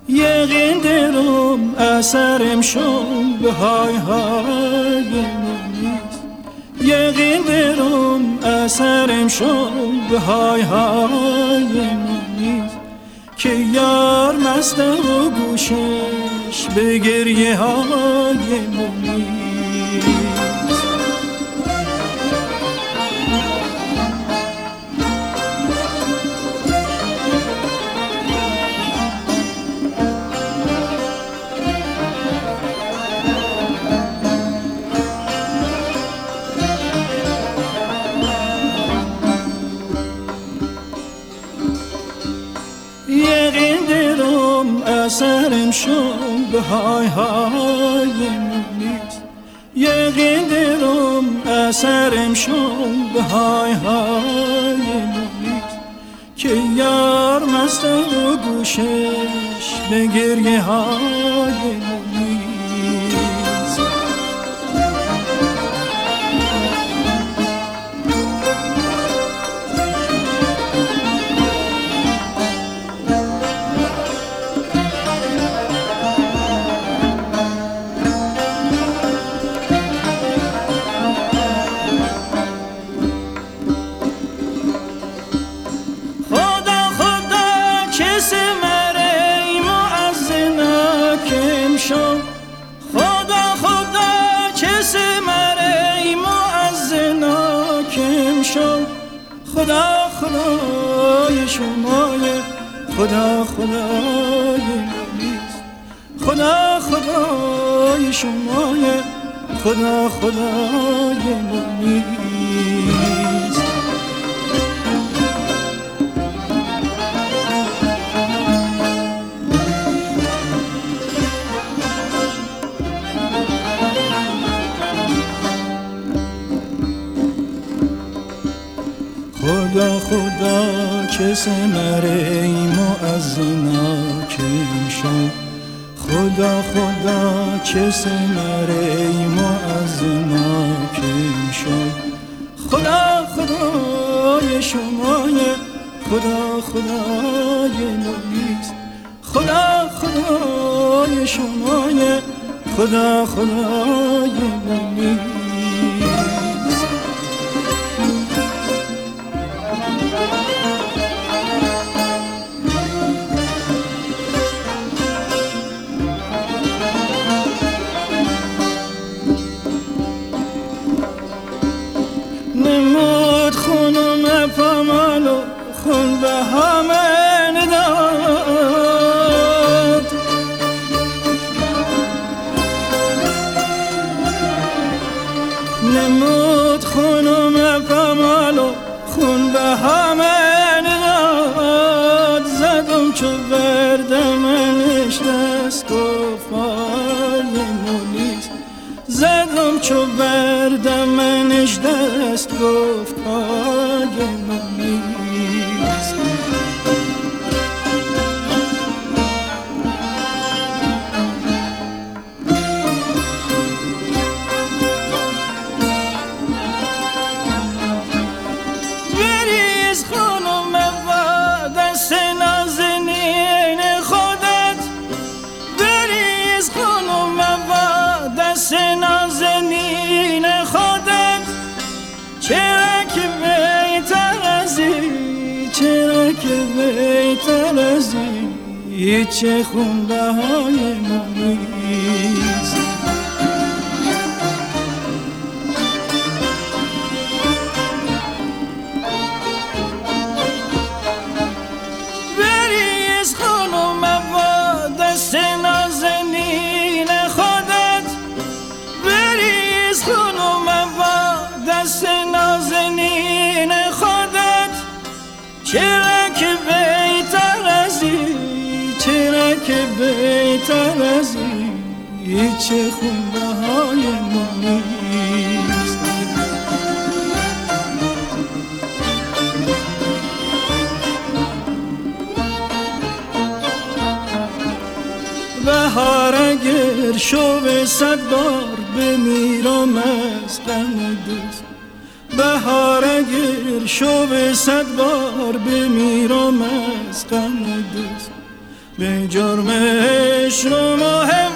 یقین درم اثرم شد به های های نیست. یقین درم اثرم شد به های های نیست. که یار مست و گوشش به گریه های نیست. یقین درم اثرم شد به های های نیست. یقین درم اثرم شد به های های نیست. که یار مست و گوشش به گریه های نیست. خدا خدا چه سمره مؤذنا کم شو. خدا خدای شمای خدا خدای نیست. خدا خدای شمای خدا خدای نیست. خدا خدا چه ثمره مؤذنا کم شد. خدا خدا چه ثمره مؤذنا کم شد. خدا خدای شمای خدا خدای نیست. خدا خدای شمای خدا خدای نیست. نمود خونم پامالو خون به همه نداد. نمود خونم پامالو خون به همه نداد. زدم چو بردمنش دست گفت مالیمونیست. زدم چو بردمنش دست گفت پای من نیست. بریز خانم و دست نازنین خودت. بریز خانم و دست نازنین خودت. چرا که بهتر از این، چرا که بهتر از این، چه خونده های ما نیست. بریز خانم و دست نازنین خودت. بریز خانم و دست نازنین خودت. چرا که بهتر از این، چرا که بهتر از این، چه خونده های ما نیست. بهار اگر شو 100 بار بمیرم از غم دوست. بهار اگر شو 100 بار بمیرم از غم دوست. به جرم عشق و محبت